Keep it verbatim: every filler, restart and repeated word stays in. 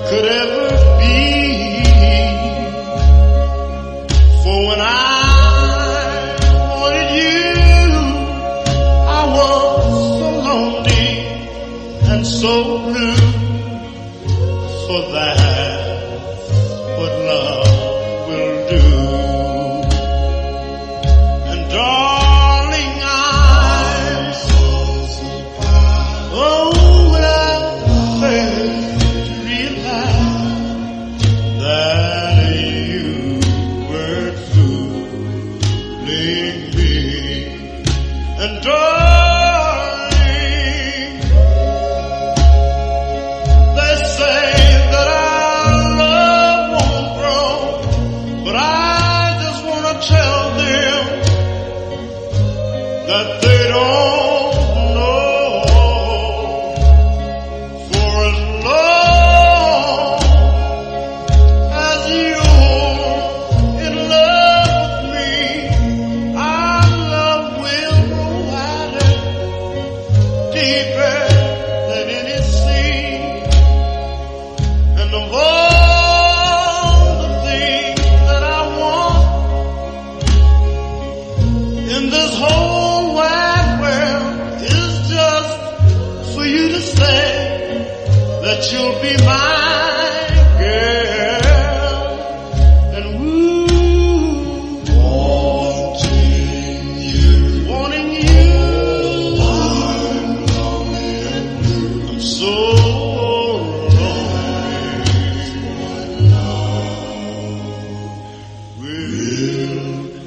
could ever be. For when I wanted you, I was so lonely and so blue. For that's what love will do. And darling, I'm so surprised. Oh, when I failed to realize that you were fooling me. And darling, they say that our love won't grow, but I just want to tell them that they don't know. For as long as you're in love with me, our love will grow wider, deeper than any sea. And of all the things that I want in this whole wide world is just for you to say that you'll be my girl. And woo, wanting you, wanting you, I'm lonely and blue. I'm so lonely. Will